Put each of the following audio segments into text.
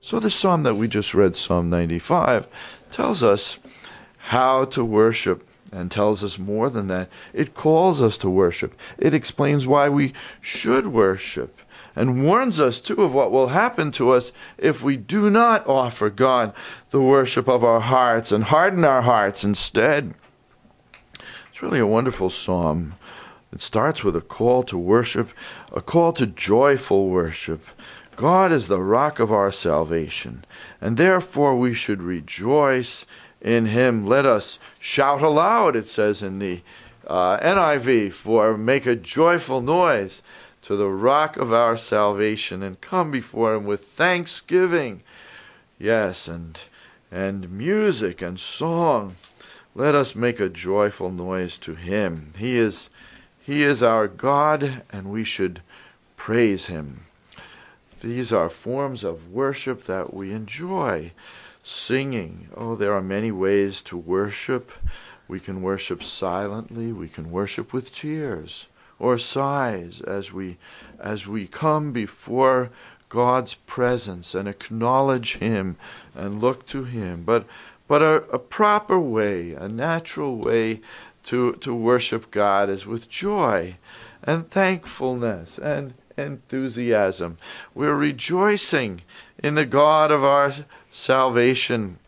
So the psalm that we just read, Psalm 95, tells us how to worship, and tells us more than that. It calls us to worship. It explains why we should worship, and warns us, too, of what will happen to us if we do not offer God the worship of our hearts and harden our hearts instead. It's really a wonderful psalm. It starts with a call to worship, a call to joyful worship. God is the rock of our salvation, and therefore we should rejoice in him. Let us shout aloud, it says in the NIV, for make a joyful noise to the rock of our salvation, and come before him with thanksgiving. Yes, and music and song. Let us make a joyful noise to him. He is our God, and we should praise him. These are forms of worship that we enjoy. Singing. Oh, there are many ways to worship. We can worship silently. We can worship with tears or sighs as we come before God's presence and acknowledge him and look to him. But a proper way, a natural way to worship God is with joy and thankfulness and enthusiasm. We're rejoicing in the God of our salvation,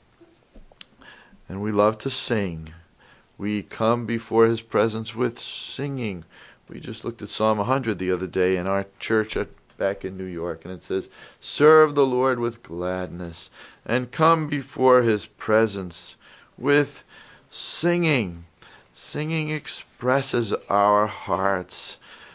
and we love to sing. We come before his presence with singing. We just looked at Psalm 100 the other day in our church back in New York, and it says, serve the Lord with gladness and come before his presence with singing. Singing expresses our hearts,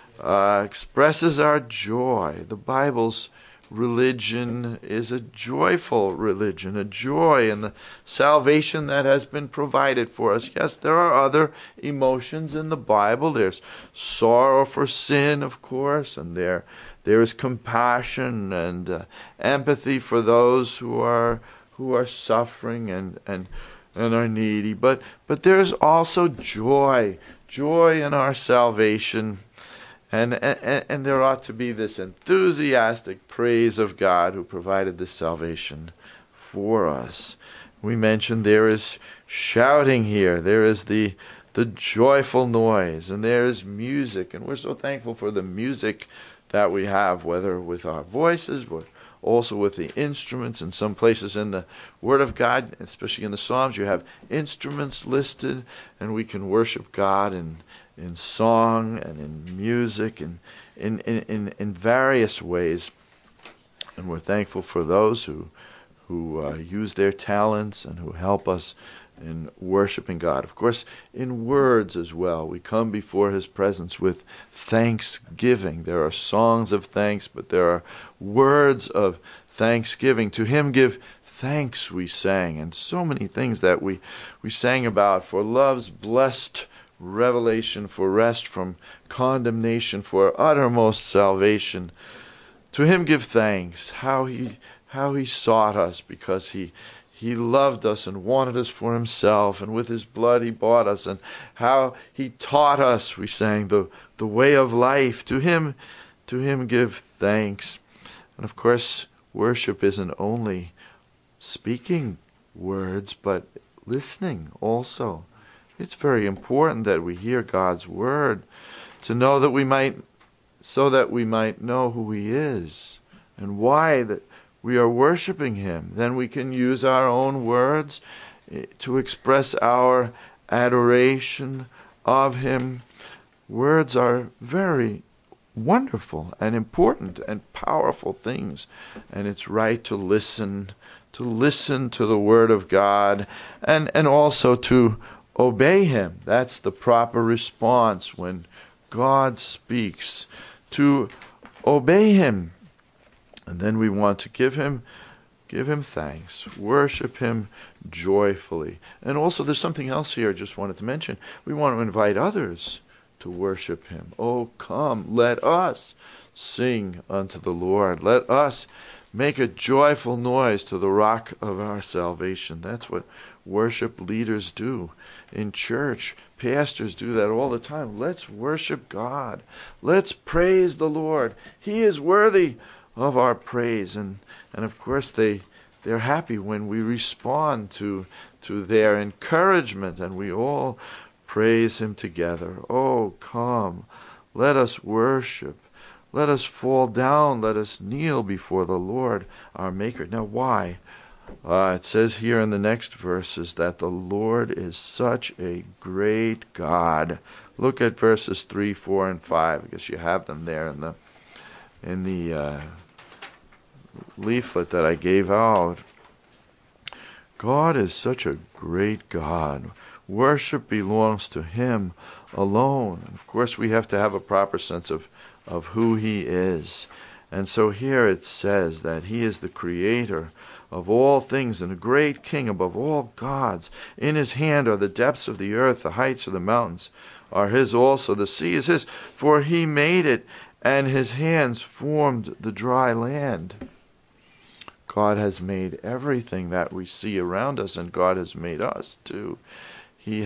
expresses our joy. The Bible's religion is a joyful religion, a joy in the salvation that has been provided for us. Yes, there are other emotions in the Bible. There's sorrow for sin, of course, and there is compassion and empathy for those who are suffering and are needy. But there's also joy in our salvation. And there ought to be this enthusiastic praise of God who provided this salvation for us. We mentioned there is shouting here. There is the joyful noise, and there is music. And we're so thankful for the music that we have, whether with our voices, but also with the instruments. In some places in the Word of God, especially in the Psalms, you have instruments listed, and we can worship God in song and in music and in various ways. And we're thankful for those who use their talents and who help us in worshiping God. Of course, in words as well. We come before his presence with thanksgiving. There are songs of thanks, but there are words of thanksgiving. To him give thanks, we sang, and so many things that we sang about. For love's blessed revelation, for rest from condemnation, for uttermost salvation. To him give thanks, how he sought us, because he loved us and wanted us for himself, and with his blood he bought us, and how he taught us, we sang, the way of life. To him give thanks. And of course, worship isn't only speaking words, but listening also. It's very important that we hear God's word so that we might know who he is and why that we are worshiping him. Then we can use our own words to express our adoration of him. Words are very wonderful and important and powerful things, and it's right to listen to the word of God and also to obey him. That's the proper response when God speaks, to obey him. And then we want to give him thanks, worship him joyfully. And also there's something else here I just wanted to mention. We want to invite others to worship him. Oh, come, let us sing unto the Lord. Let us make a joyful noise to the rock of our salvation. That's what worship leaders do in church. Pastors do that all the time. Let's worship God. Let's praise the Lord. He is worthy of our praise. And of course they're happy when we respond to their encouragement, and we all praise him together. Oh, come, let us worship. Let us fall down. Let us kneel before the Lord our Maker. Now, why? It says here in the next verses that the Lord is such a great God. Look at verses 3, 4, and 5. I guess you have them there in the leaflet that I gave out. God is such a great God. Worship belongs to him alone. Of course, we have to have a proper sense of who he is. And so here it says that he is the creator of all things and a great king above all gods. In his hand are the depths of the earth, the heights of the mountains are his also. The sea is his, for he made it, and his hands formed the dry land. God has made everything that we see around us, and God has made us too. He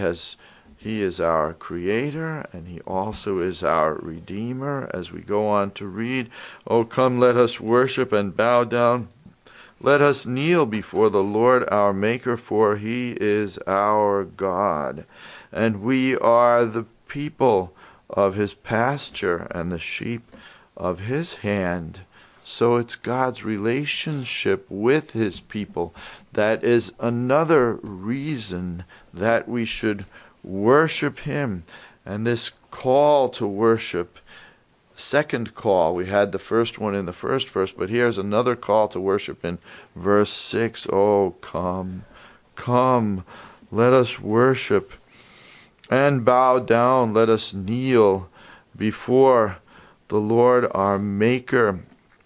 is our creator, and he also is our redeemer. As we go on to read, oh, come, let us worship and bow down. Let us kneel before the Lord our Maker, for he is our God, and we are the people of his pasture and the sheep of his hand. So it's God's relationship with his people that is another reason that we should worship him. And this call to worship, second call, we had the first one in the first verse, but here's another call to worship in verse 6. Oh, come, come, let us worship and bow down. Let us kneel before the Lord our Maker.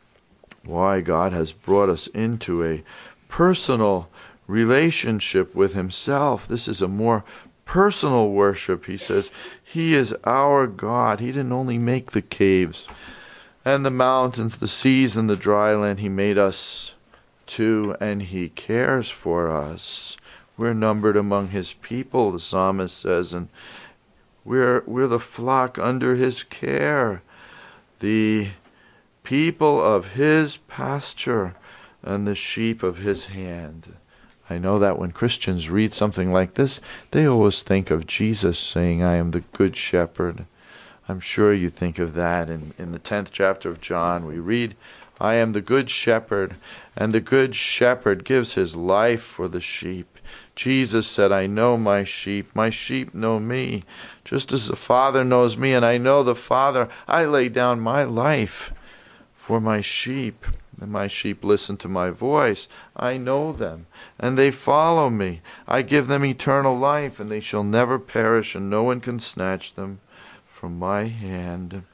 Why? God has brought us into a personal relationship with himself. This is a more personal worship. He says he is our God. He didn't only make the caves and the mountains, the seas and the dry land. He made us too, and he cares for us. We're numbered among his people, the psalmist says, and we're the flock under his care, the people of his pasture and the sheep of his hand. I know that when Christians read something like this, they always think of Jesus saying, I am the good shepherd. I'm sure you think of that. In the 10th chapter of John, we read, I am the good shepherd, and the good shepherd gives his life for the sheep. Jesus said, I know my sheep know me, just as the Father knows me, and I know the Father. I lay down my life for my sheep, and my sheep listen to my voice. I know them, and they follow me. I give them eternal life, and they shall never perish, and no one can snatch them from my hand.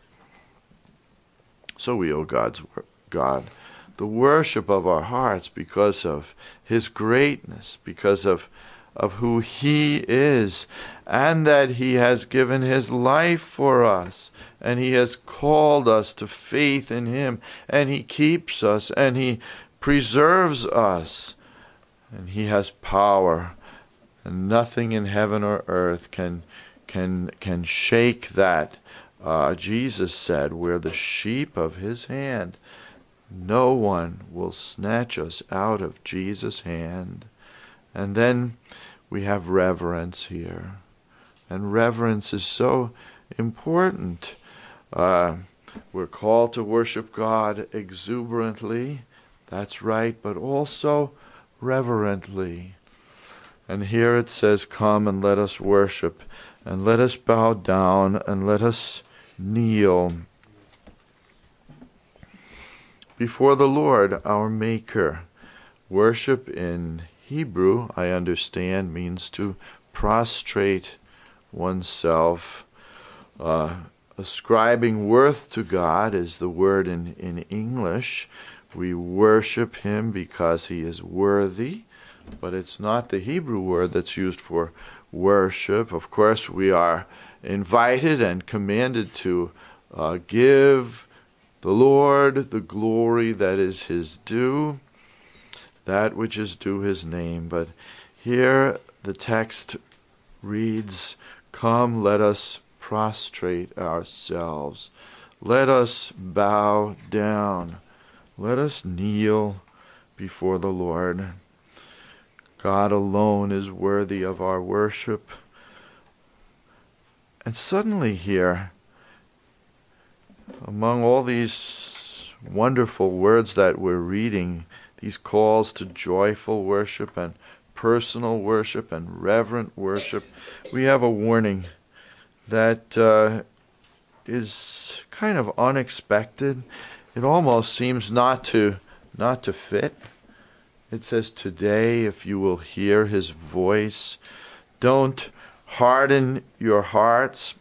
So we owe God the worship of our hearts because of his greatness, because of who he is, and that he has given his life for us, and he has called us to faith in him, and he keeps us, and he preserves us, and he has power, and nothing in heaven or earth can shake that. Jesus said, we're the sheep of his hand. No one will snatch us out of Jesus' hand. And then we have reverence here. And reverence is so important. We're called to worship God exuberantly, that's right, but also reverently. And here it says, come and let us worship, and let us bow down, and let us kneel before the Lord our Maker. Worship in Hebrew, I understand, means to prostrate oneself. Ascribing worth to God is the word in English. We worship him because he is worthy, but it's not the Hebrew word that's used for worship. Of course, we are invited and commanded to give the Lord the glory that is his due, that which is due his name. But here the text reads, come, let us prostrate ourselves. Let us bow down. Let us kneel before the Lord. God alone is worthy of our worship. And suddenly here, among all these wonderful words that we're reading, these calls to joyful worship and personal worship and reverent worship, we have a warning that is kind of unexpected. It almost seems not to fit. It says, today, if you will hear his voice, don't harden your hearts.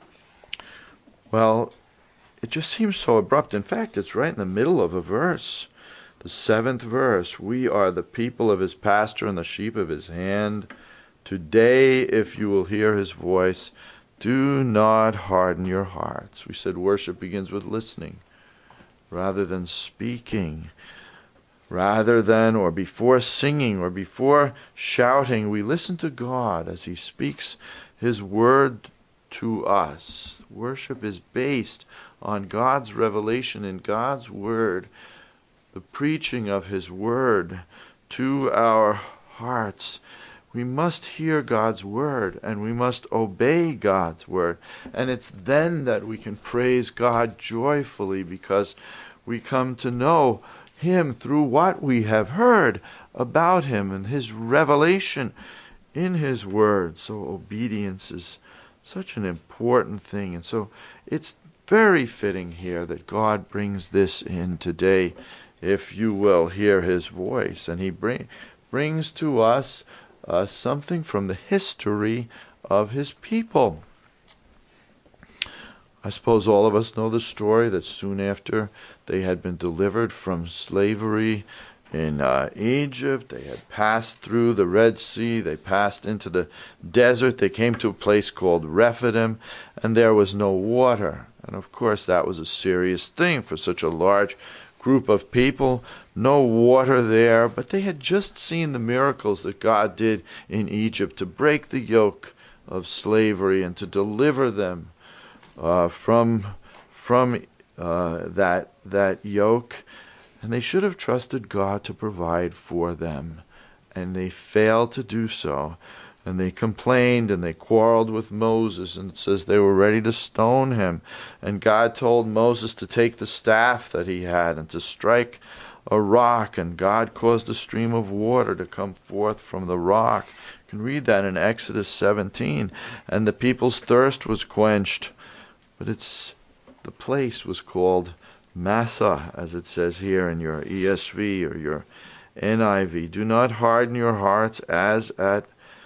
Well, it just seems so abrupt. In fact, it's right in the middle of a verse. The 7th verse, we are the people of his pasture and the sheep of his hand. Today, if you will hear his voice, do not harden your hearts. We said worship begins with listening rather than speaking. Rather than or before singing or before shouting, we listen to God as he speaks his word to us. Worship is based on God's revelation in God's word, the preaching of his word to our hearts. We must hear God's word and we must obey God's word. And it's then that we can praise God joyfully because we come to know him through what we have heard about him and his revelation in his word. So obedience is such an important thing. And so it's very fitting here that God brings this in today, if you will hear his voice. And he brings to us something from the history of his people. I suppose all of us know the story that soon after they had been delivered from slavery in Egypt, they had passed through the Red Sea, they passed into the desert, they came to a place called Rephidim, and there was no water. And of course that was a serious thing for such a large group of people, no water there, but they had just seen the miracles that God did in Egypt to break the yoke of slavery and to deliver them from that yoke, and they should have trusted God to provide for them, and they failed to do so, and they complained and they quarreled with Moses, and it says they were ready to stone him, and God told Moses to take the staff that he had and to strike a rock, and God caused a stream of water to come forth from the rock. You can read that in Exodus 17, and the people's thirst was quenched. But the place was called Massah, as it says here in your ESV or your NIV. Do not harden your hearts as at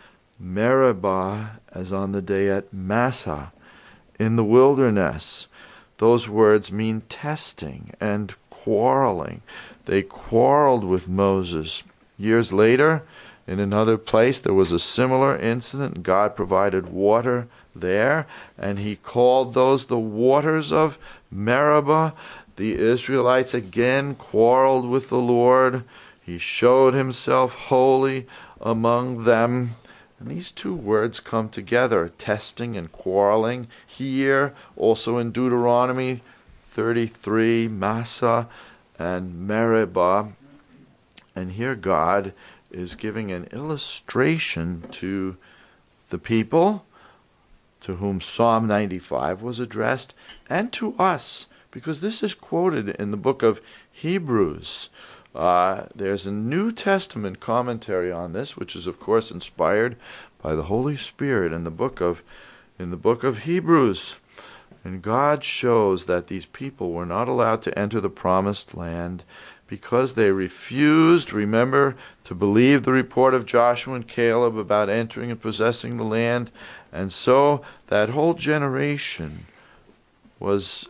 Meribah, as on the day at Massah in the wilderness. Those words mean testing and quarreling. They quarreled with Moses. Years later, in another place, there was a similar incident. God provided water there, and he called those the waters of Meribah. The Israelites again quarreled with the Lord. He showed himself holy among them. And these two words come together, testing and quarreling. Here, also in Deuteronomy 33, Massah and Meribah. And here God is giving an illustration to the people to whom Psalm 95 was addressed, and to us, because this is quoted in the book of Hebrews. There's a New Testament commentary on this, which is of course inspired by the Holy Spirit in the book of Hebrews. And God shows that these people were not allowed to enter the promised land because they refused, remember, to believe the report of Joshua and Caleb about entering and possessing the land. And so that whole generation was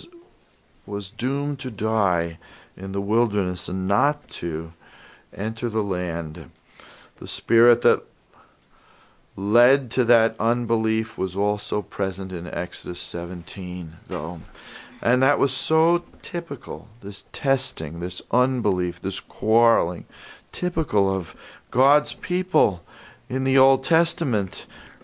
doomed to die in the wilderness and not to enter the land. The spirit that led to that unbelief was also present in Exodus 17, though. And that was so typical, this testing, this unbelief, this quarreling, typical of God's people in the Old Testament.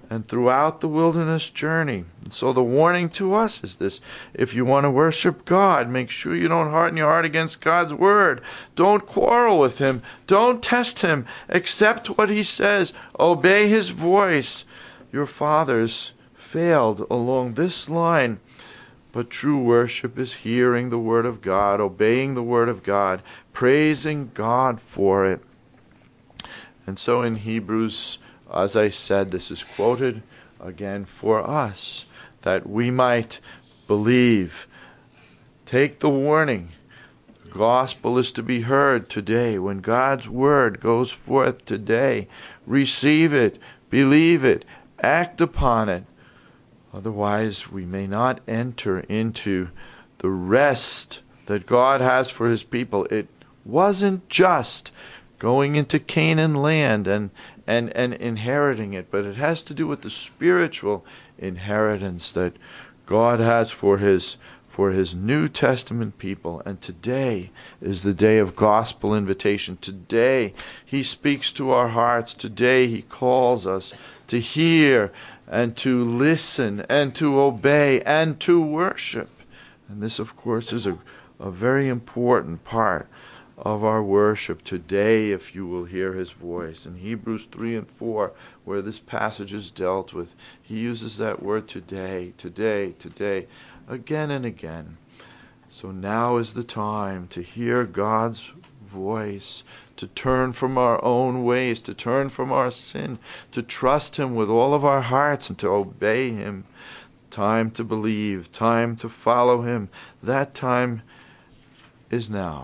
and throughout the wilderness journey. And so the warning to us is this: if you want to worship God, make sure you don't harden your heart against God's word. Don't quarrel with him. Don't test him. Accept what he says. Obey his voice. Your fathers failed along this line, but true worship is hearing the word of God, obeying the word of God, praising God for it. And so in Hebrews, as I said, this is quoted again for us, that we might believe. Take the warning. The gospel is to be heard today. When God's word goes forth today, receive it, believe it, act upon it. Otherwise, we may not enter into the rest that God has for his people. It wasn't just going into Canaan land and inheriting it, but it has to do with the spiritual inheritance that God has for his New Testament people. And today is the day of gospel invitation. Today he speaks to our hearts. Today he calls us to hear and to listen and to obey and to worship. And this, of course, is a very important part of our worship today, if you will hear his voice. In Hebrews 3 and 4, where this passage is dealt with, he uses that word today, today, today, again and again. So now is the time to hear God's voice, to turn from our own ways, to turn from our sin, to trust him with all of our hearts and to obey him. Time to believe, time to follow him. That time is now.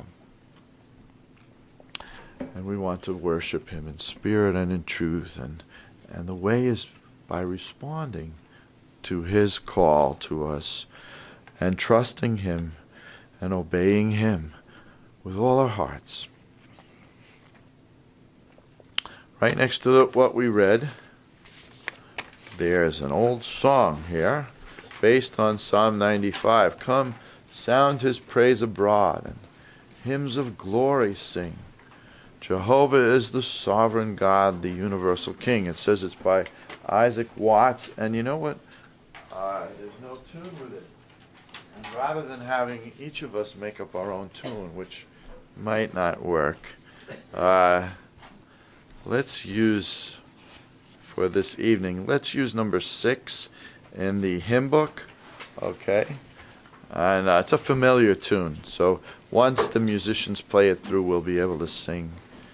And we want to worship him in spirit and in truth. And the way is by responding to his call to us and trusting him and obeying him with all our hearts. Right next to what we read, there's an old song here based on Psalm 95. Come, sound his praise abroad, and hymns of glory sing. Jehovah is the sovereign God, the universal King. It says it's by Isaac Watts, and you know what? There's no tune with it. And rather than having each of us make up our own tune, which might not work, let's use, for this evening, let's use number 6 in the hymn book, okay? And it's a familiar tune, so once the musicians play it through, we'll be able to sing.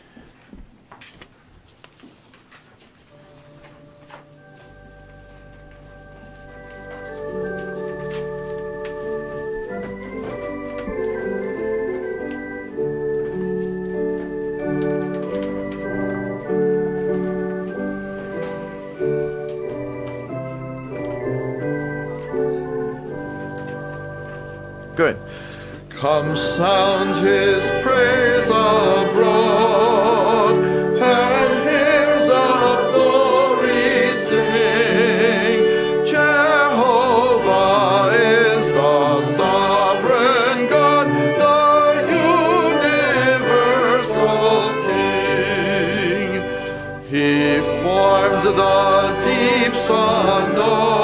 Good. Come sound his praise abroad, and hymns of glory sing. Jehovah is the sovereign God, the universal King. He formed the deeps unknown.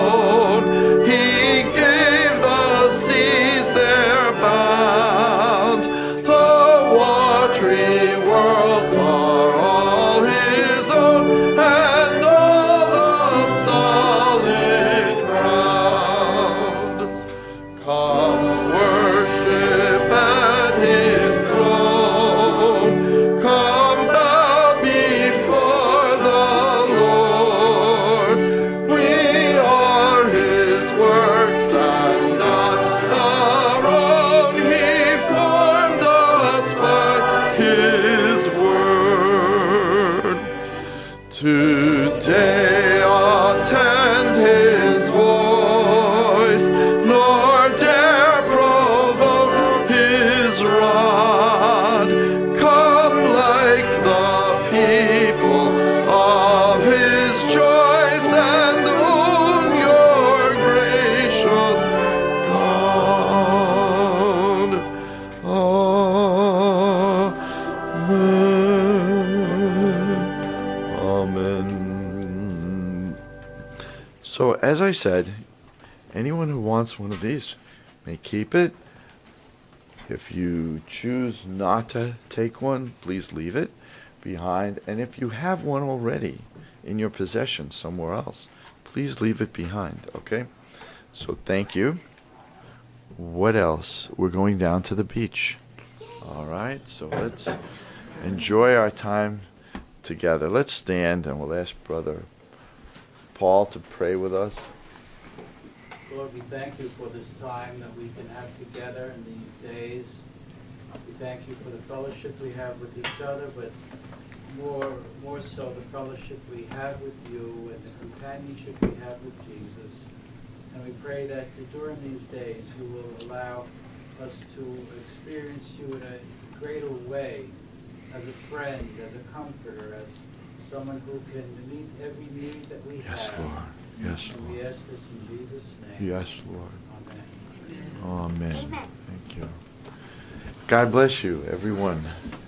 Today attend his voice, nor dare provoke his rod. Come like the people of his choice, and own your gracious God. Amen. Amen. So, as I said, anyone who wants one of these may keep it. If you choose not to take one, please leave it behind. And if you have one already in your possession somewhere else, please leave it behind, okay? So thank you. What else? We're going down to the beach. All right, so let's enjoy our time together. Let's stand and we'll ask Brother Paul to pray with us. Lord, we thank you for this time that we can have together in these days. We thank you for the fellowship we have with each other, but more so the fellowship we have with you and the companionship we have with Jesus. And we pray that during these days you will allow us to experience you in a greater way as a friend, as a comforter, as someone who can meet every need that we have. Yes, Lord. Yes, And Lord. we ask this in Jesus' name. Yes, Lord. Amen. Amen. Amen. Thank you. God bless you, everyone.